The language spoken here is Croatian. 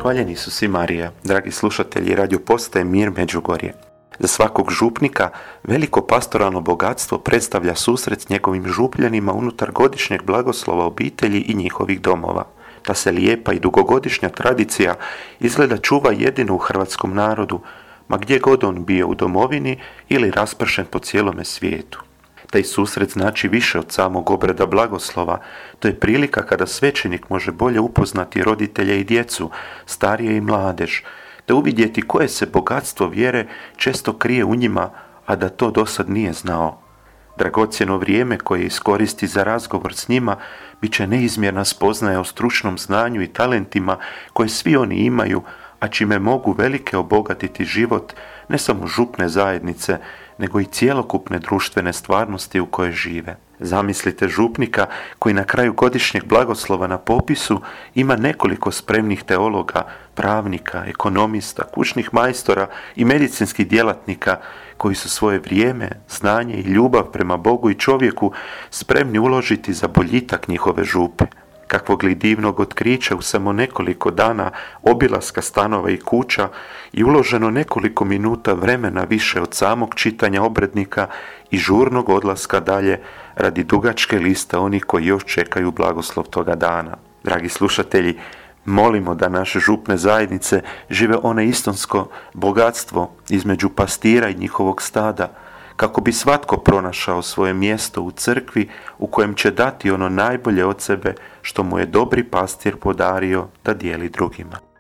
Hvaljeni su svi Marija, dragi slušatelji Radio Postaje Mir Međugorje. Za svakog župnika veliko pastoralno bogatstvo predstavlja susret s njegovim župljanima unutar godišnjeg blagoslova obitelji i njihovih domova. Ta se lijepa i dugogodišnja tradicija izgleda čuva jedino u hrvatskom narodu, ma gdje god on bio u domovini ili raspršen po cijelome svijetu. Taj susret znači više od samog obreda blagoslova. To je prilika kada svećenik može bolje upoznati roditelje i djecu, starije i mladež, te uvidjeti koje se bogatstvo vjere često krije u njima, a da to dosad nije znao. Dragocjeno vrijeme koje iskoristi za razgovor s njima bit će neizmjerna spoznaja o stručnom znanju i talentima koje svi oni imaju, a čime mogu velike obogatiti život ne samo župne zajednice, nego i cjelokupne društvene stvarnosti u kojoj žive. Zamislite župnika koji na kraju godišnjeg blagoslova na popisu ima nekoliko spremnih teologa, pravnika, ekonomista, kućnih majstora i medicinskih djelatnika koji su svoje vrijeme, znanje i ljubav prema Bogu i čovjeku spremni uložiti za boljitak njihove župe. Kakvog li divnog otkrića u samo nekoliko dana obilaska stanova i kuća i uloženo nekoliko minuta vremena više od samog čitanja obrednika i žurnog odlaska dalje radi dugačke liste onih koji još čekaju blagoslov toga dana. Dragi slušatelji, molimo da naše župne zajednice žive one istinsko bogatstvo između pastira i njihovog stada, kako bi svatko pronašao svoje mjesto u crkvi u kojem će dati ono najbolje od sebe što mu je dobri pastir podario da dijeli drugima.